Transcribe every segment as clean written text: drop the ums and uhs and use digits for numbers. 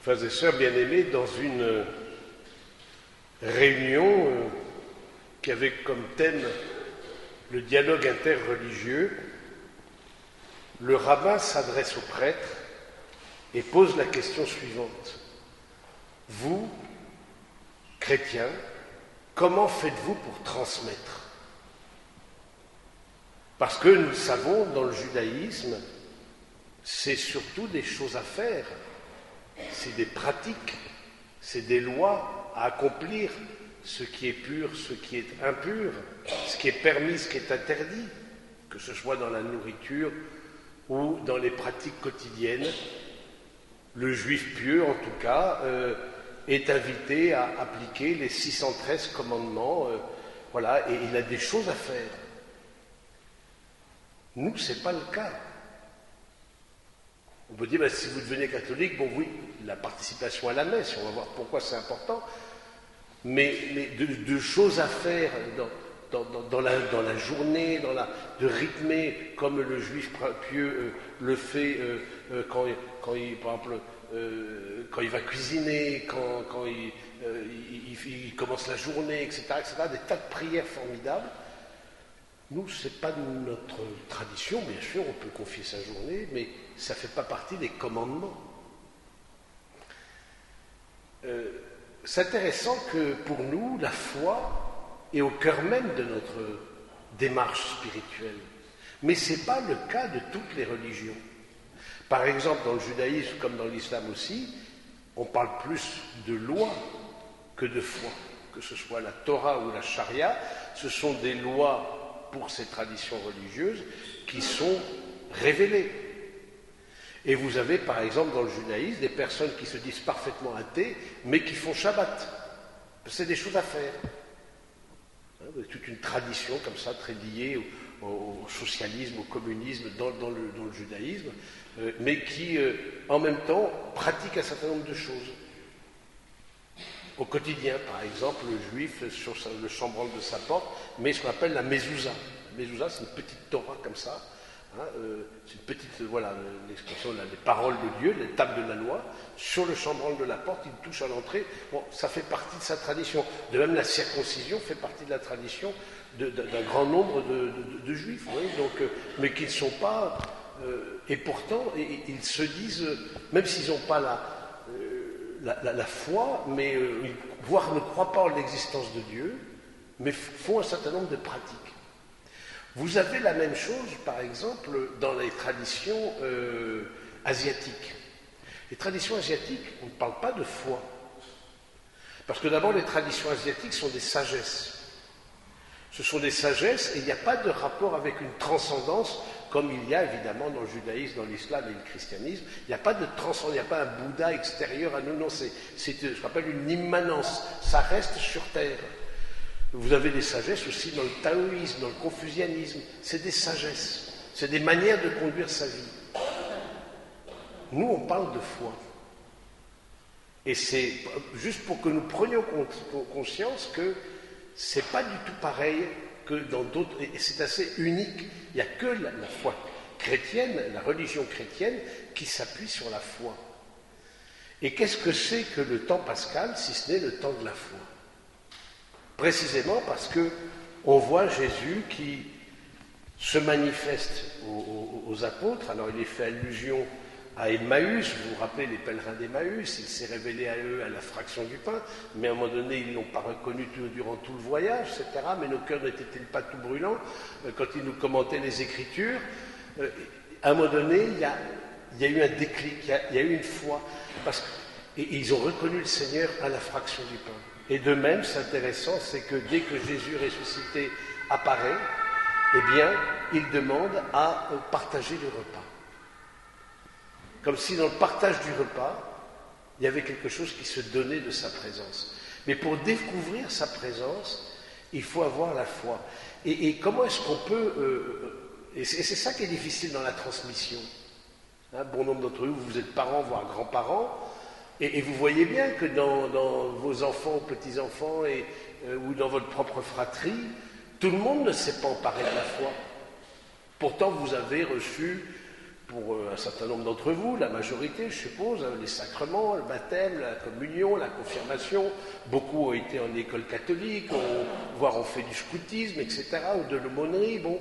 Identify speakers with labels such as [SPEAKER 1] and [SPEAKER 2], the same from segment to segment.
[SPEAKER 1] Frères et sœurs bien-aimés, dans une réunion qui avait comme thème le dialogue interreligieux, le rabbin s'adresse aux prêtres et pose la question suivante. Vous, chrétiens, comment faites-vous pour transmettre? Parce que nous savons, dans le judaïsme, c'est surtout des choses à faire, c'est des pratiques, c'est des lois à accomplir, ce qui est pur, ce qui est impur, ce qui est permis, ce qui est interdit, que ce soit dans la nourriture ou dans les pratiques quotidiennes. Le juif pieux, en tout cas, est invité à appliquer les 613 commandements, et il a des choses à faire. Nous, ce n'est pas le cas. On peut dire, si vous devenez catholique, bon oui, la participation à la messe, on va voir pourquoi c'est important, mais de choses à faire dans la journée, de rythmer comme le juif pieux le fait quand il, par exemple, quand il va cuisiner, quand il commence la journée, etc., des tas de prières formidables. Nous, ce n'est pas notre tradition, bien sûr, on peut confier sa journée, mais ça ne fait pas partie des commandements. C'est intéressant que pour nous, la foi est au cœur même de notre démarche spirituelle. Mais ce n'est pas le cas de toutes les religions. Par exemple, dans le judaïsme, comme dans l'islam aussi, on parle plus de loi que de foi. Que ce soit la Torah ou la charia, ce sont des lois pour ces traditions religieuses qui sont révélées. Et vous avez par exemple dans le judaïsme des personnes qui se disent parfaitement athées mais qui font Shabbat. C'est des choses à faire. Toute une tradition comme ça très liée au socialisme, au communisme dans le judaïsme, mais qui en même temps pratique un certain nombre de choses. Au quotidien, par exemple, le juif, sur le chambranle de sa porte, met ce qu'on appelle la mezouza. La mezouza, c'est une petite Torah comme ça. C'est une petite, l'expression, les paroles de Dieu, les tables de la loi. Sur le chambranle de la porte, il touche à l'entrée. Bon, ça fait partie de sa tradition. De même, la circoncision fait partie de la tradition d'un grand nombre de juifs. Donc, mais qui ne sont pas... et pourtant, ils se disent, même s'ils n'ont pas la foi, mais voire ne croient pas en l'existence de Dieu, mais font un certain nombre de pratiques. Vous avez la même chose, par exemple, dans les traditions asiatiques. Les traditions asiatiques, on ne parle pas de foi. Parce que d'abord, les traditions asiatiques sont des sagesses. Ce sont des sagesses et il n'y a pas de rapport avec une transcendance comme il y a évidemment dans le judaïsme, dans l'islam et le christianisme. Il n'y a pas de transcendance, il n'y a pas un Bouddha extérieur à nous. Non, c'est ce qu'on appelle une immanence. Ça reste sur terre. Vous avez des sagesses aussi dans le taoïsme, dans le confucianisme. C'est des sagesses. C'est des manières de conduire sa vie. Nous, on parle de foi. Et c'est juste pour que nous prenions conscience que c'est pas du tout pareil que dans d'autres, et c'est assez unique. Il n'y a que la foi chrétienne, la religion chrétienne, qui s'appuie sur la foi. Et qu'est-ce que c'est que le temps pascal, si ce n'est le temps de la foi? Précisément parce que on voit Jésus qui se manifeste aux apôtres. Alors il est fait allusion à Emmaüs, vous vous rappelez les pèlerins d'Emmaüs, il s'est révélé à eux à la fraction du pain, mais à un moment donné ils ne l'ont pas reconnu durant tout le voyage, etc. Mais nos cœurs n'étaient-ils pas tout brûlants quand ils nous commentaient les Écritures? À un moment donné, il y a eu un déclic, il y a eu une foi, et ils ont reconnu le Seigneur à la fraction du pain. Et de même, c'est intéressant, c'est que dès que Jésus ressuscité apparaît, eh bien, il demande à partager le repas. Comme si dans le partage du repas, il y avait quelque chose qui se donnait de sa présence. Mais pour découvrir sa présence, il faut avoir la foi. Et comment est-ce qu'on peut... et c'est ça qui est difficile dans la transmission. Bon nombre d'entre vous, vous êtes parents, voire grands-parents, et vous voyez bien que dans vos enfants, petits-enfants, ou dans votre propre fratrie, tout le monde ne s'est pas emparé de la foi. Pourtant, vous avez reçu pour un certain nombre d'entre vous, la majorité, je suppose, les sacrements, le baptême, la communion, la confirmation. Beaucoup ont été en école catholique, voire ont fait du scoutisme, etc., ou de l'aumônerie. Bon.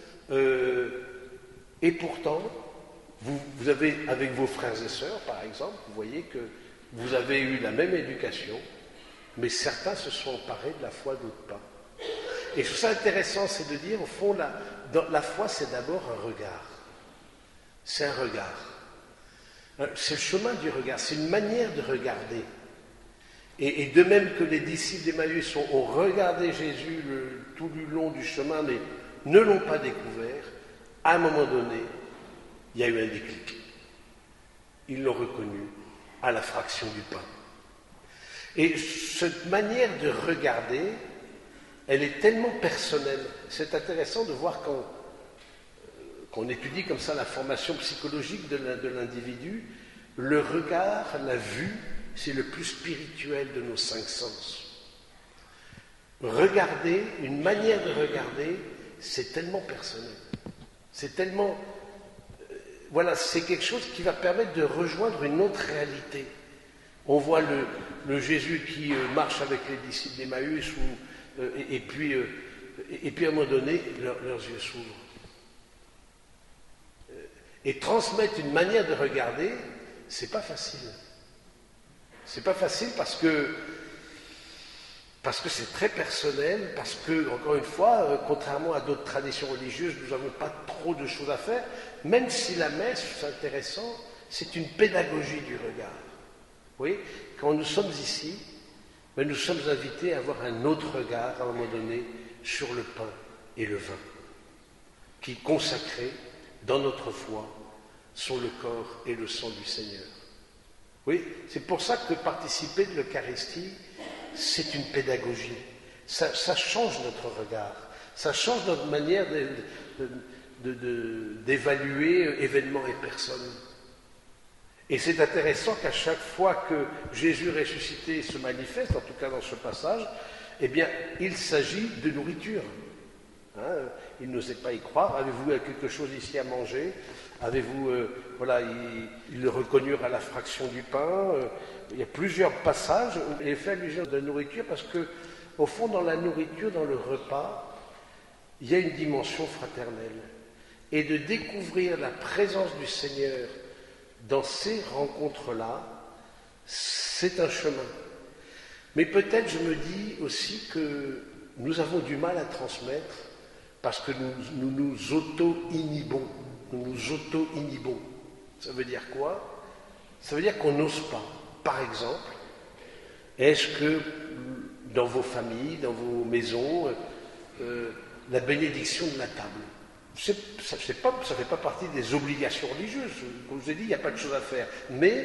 [SPEAKER 1] Et pourtant, vous avez, avec vos frères et sœurs, par exemple, vous voyez que vous avez eu la même éducation, mais certains se sont emparés de la foi, d'autres pas. Et je trouve ça intéressant, c'est de dire, au fond, la foi, c'est d'abord un regard. C'est un regard. C'est le chemin du regard, c'est une manière de regarder. Et de même que les disciples d'Emmaüs ont regardé Jésus tout du long du chemin, mais ne l'ont pas découvert, à un moment donné, il y a eu un déclic. Ils l'ont reconnu à la fraction du pain. Et cette manière de regarder, elle est tellement personnelle. C'est intéressant de voir qu'on étudie comme ça la formation psychologique de l'individu, le regard, la vue, c'est le plus spirituel de nos 5 sens. Regarder, une manière de regarder, c'est tellement personnel. C'est tellement... voilà, c'est quelque chose qui va permettre de rejoindre une autre réalité. On voit le Jésus qui marche avec les disciples d'Emmaüs, et puis à un moment donné, leurs yeux s'ouvrent. Et transmettre une manière de regarder, c'est pas facile. C'est pas facile parce que c'est très personnel, parce que, encore une fois, contrairement à d'autres traditions religieuses, nous n'avons pas trop de choses à faire, même si la messe, c'est intéressant, c'est une pédagogie du regard. Vous voyez, quand nous sommes ici, mais nous sommes invités à avoir un autre regard, à un moment donné, sur le pain et le vin, qui consacrés dans notre foi sont le corps et le sang du Seigneur. Oui, c'est pour ça que participer de l'Eucharistie, c'est une pédagogie. Ça change notre regard, ça change notre manière d'évaluer événements et personnes. Et c'est intéressant qu'à chaque fois que Jésus ressuscité se manifeste, en tout cas dans ce passage, eh bien, il s'agit de nourriture. Hein, il n'osait pas y croire. Avez-vous quelque chose ici à manger? Avez-vous, voilà, ils le reconnurent à la fraction du pain. Il y a plusieurs passages où il est fait allusion de la nourriture parce que, au fond, dans la nourriture, dans le repas, il y a une dimension fraternelle. Et de découvrir la présence du Seigneur dans ces rencontres-là, c'est un chemin. Mais peut-être, je me dis aussi que nous avons du mal à transmettre parce que nous nous auto-inhibons. Nous nous auto-inhibons. Ça veut dire quoi? Ça veut dire qu'on n'ose pas. Par exemple, est-ce que dans vos familles, dans vos maisons, la bénédiction de la table, ça ne fait pas partie des obligations religieuses. Comme je vous ai dit, il n'y a pas de chose à faire. Mais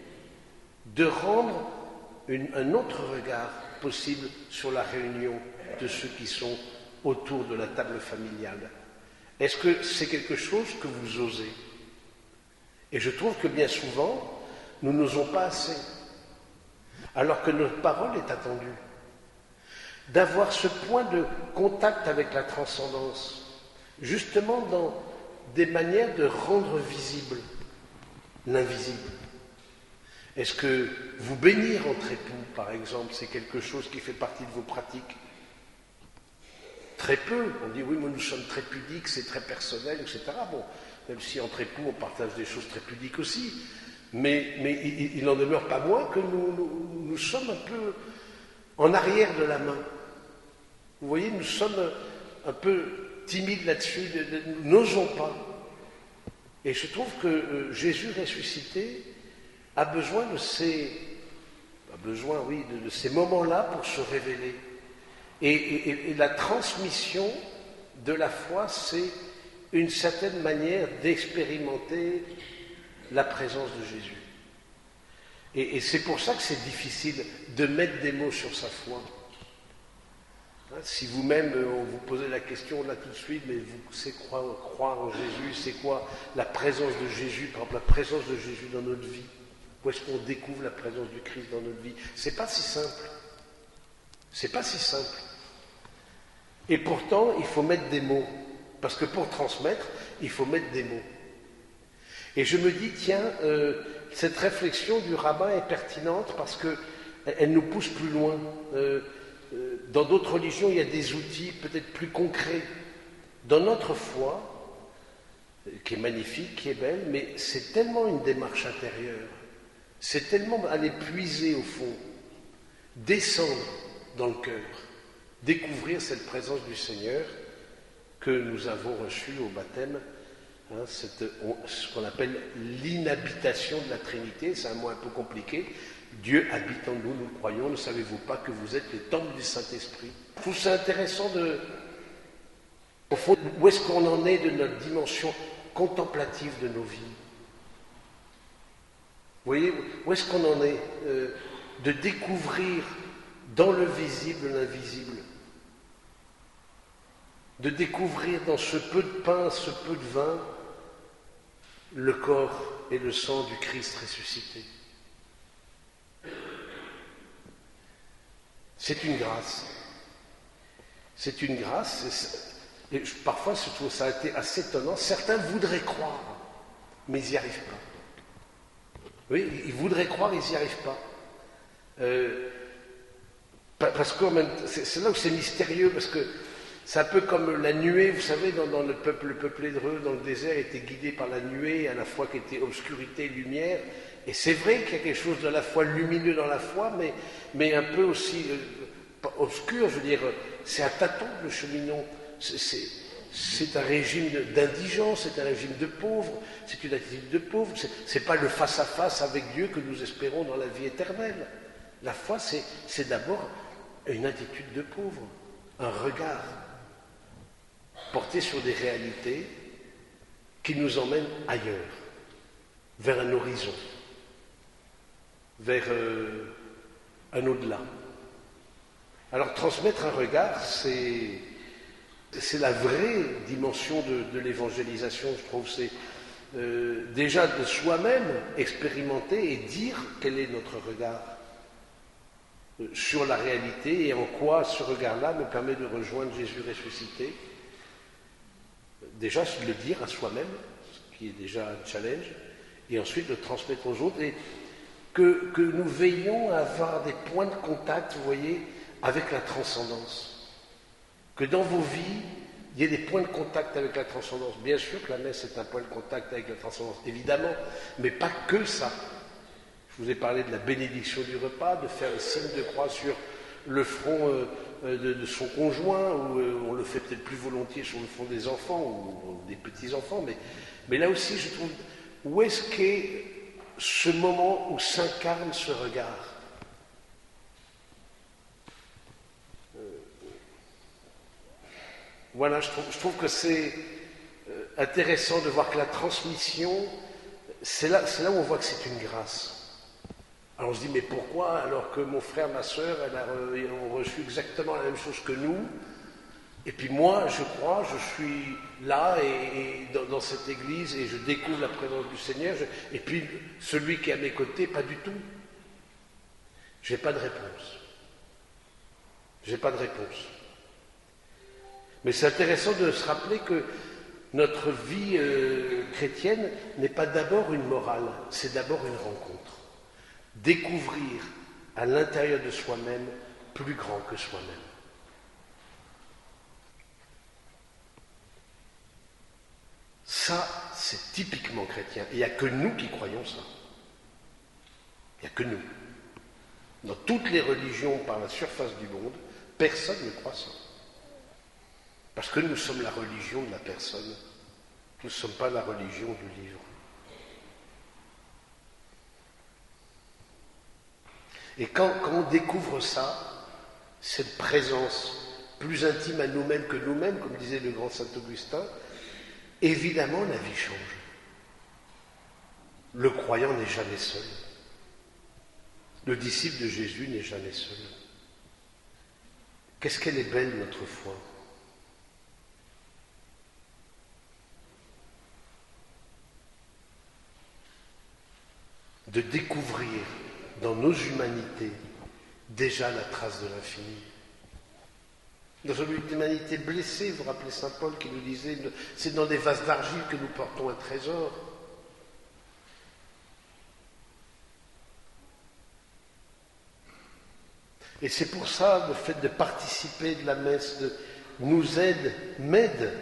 [SPEAKER 1] de rendre un autre regard possible sur la réunion de ceux qui sont autour de la table familiale. Est-ce que c'est quelque chose que vous osez? Et je trouve que bien souvent, nous n'osons pas assez, alors que notre parole est attendue. D'avoir ce point de contact avec la transcendance, justement dans des manières de rendre visible l'invisible. Est-ce que vous bénir entre époux, par exemple, c'est quelque chose qui fait partie de vos pratiques? Très peu. On dit oui, mais nous sommes très pudiques, c'est très personnel, etc. Bon, même si entre époux on partage des choses très pudiques aussi, mais il n'en demeure pas moins que nous sommes un peu en arrière de la main. Vous voyez, nous sommes un peu timides là-dessus, nous n'osons pas. Et je trouve que Jésus ressuscité a besoin de ces moments-là pour se révéler. Et la transmission de la foi, c'est une certaine manière d'expérimenter la présence de Jésus. Et c'est pour ça que c'est difficile de mettre des mots sur sa foi. Hein, si vous-même, on vous posait la question là tout de suite, mais c'est croire en Jésus, c'est quoi la présence de Jésus, par exemple la présence de Jésus dans notre vie? Où est-ce qu'on découvre la présence du Christ dans notre vie? C'est pas si simple. C'est pas si simple. Et pourtant, il faut mettre des mots. Parce que pour transmettre, il faut mettre des mots. Et je me dis, tiens, cette réflexion du rabbin est pertinente parce qu'elle nous pousse plus loin. Dans d'autres religions, il y a des outils peut-être plus concrets. Dans notre foi, qui est magnifique, qui est belle, mais c'est tellement une démarche intérieure, c'est tellement aller puiser au fond, descendre dans le cœur, découvrir cette présence du Seigneur que nous avons reçue au baptême, hein, ce qu'on appelle l'inhabitation de la Trinité, c'est un mot un peu compliqué. Dieu habite en nous, nous le croyons, ne savez-vous pas que vous êtes les temples du Saint-Esprit? Je trouve ça intéressant au fond, où est-ce qu'on en est de notre dimension contemplative de nos vies? Vous voyez, où est-ce qu'on en est de découvrir dans le visible l'invisible, de découvrir dans ce peu de pain, ce peu de vin, le corps et le sang du Christ ressuscité. C'est une grâce. C'est une grâce. Et parfois, je trouve ça a été assez étonnant. Certains voudraient croire, mais ils n'y arrivent pas. Oui, ils voudraient croire, ils n'y arrivent pas. Parce que c'est là où c'est mystérieux, parce que c'est un peu comme la nuée, vous savez, dans le peuple hébreu, dans le désert, était guidé par la nuée, à la fois qui était obscurité et lumière. Et c'est vrai qu'il y a quelque chose de la foi lumineux dans la foi, mais un peu aussi obscur, je veux dire, c'est un tâton, le cheminon. C'est un régime d'indigence, c'est un régime de pauvre, c'est une attitude de pauvre, c'est pas le face-à-face avec Dieu que nous espérons dans la vie éternelle. La foi, c'est d'abord une attitude de pauvre, un regard porté sur des réalités qui nous emmènent ailleurs, vers un horizon, vers un au-delà. Alors transmettre un regard, c'est la vraie dimension de l'évangélisation, je trouve. C'est déjà de soi-même expérimenter et dire quel est notre regard sur la réalité et en quoi ce regard-là me permet de rejoindre Jésus ressuscité. Déjà, le dire à soi-même, ce qui est déjà un challenge, et ensuite le transmettre aux autres, et que nous veillons à avoir des points de contact, vous voyez, avec la transcendance. Que dans vos vies, il y ait des points de contact avec la transcendance. Bien sûr que la messe est un point de contact avec la transcendance, évidemment, mais pas que ça. Je vous ai parlé de la bénédiction du repas, de faire le signe de croix sur le front de son conjoint, ou on le fait peut-être plus volontiers sur le front des enfants ou des petits-enfants, mais là aussi, je trouve, où est-ce qu'est ce moment où s'incarne ce regard? Voilà, je trouve que c'est intéressant de voir que la transmission, c'est là où on voit que c'est une grâce. Alors on se dit, mais pourquoi, alors que mon frère, ma sœur, ont reçu exactement la même chose que nous, et puis moi, je crois, je suis là et dans cette église et je découvre la présence du Seigneur, et puis celui qui est à mes côtés, pas du tout. J'ai pas de réponse. J'ai pas de réponse. Mais c'est intéressant de se rappeler que notre vie chrétienne n'est pas d'abord une morale, c'est d'abord une rencontre. Découvrir à l'intérieur de soi-même plus grand que soi-même. Ça, c'est typiquement chrétien. Il n'y a que nous qui croyons ça. Il n'y a que nous. Dans toutes les religions par la surface du monde, personne ne croit ça. Parce que nous sommes la religion de la personne. Nous ne sommes pas la religion du livre. Et quand on découvre ça, cette présence plus intime à nous-mêmes que nous-mêmes, comme disait le grand saint Augustin, évidemment la vie change. Le croyant n'est jamais seul. Le disciple de Jésus n'est jamais seul. Qu'est-ce qu'elle est belle notre foi. De découvrir dans nos humanités déjà la trace de l'infini. Dans une humanité blessée, vous vous rappelez saint Paul qui nous disait, c'est dans des vases d'argile que nous portons un trésor. Et c'est pour ça, le fait de participer de la messe nous aide, m'aide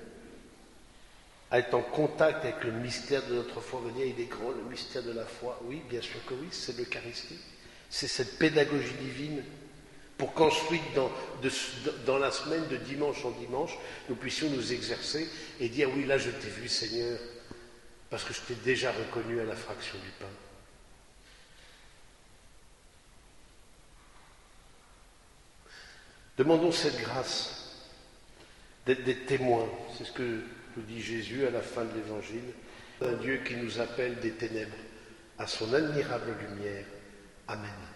[SPEAKER 1] à être en contact avec le mystère de notre foi. Vous dire, il est grand, le mystère de la foi. Oui, bien sûr que oui, c'est l'Eucharistie. C'est cette pédagogie divine pour qu'ensuite, dans la semaine, de dimanche en dimanche, nous puissions nous exercer et dire, oui, là, je t'ai vu, Seigneur, parce que je t'ai déjà reconnu à la fraction du pain. Demandons cette grâce d'être des témoins. C'est ce que nous dit Jésus à la fin de l'Évangile. Un Dieu qui nous appelle des ténèbres à son admirable lumière. Amen.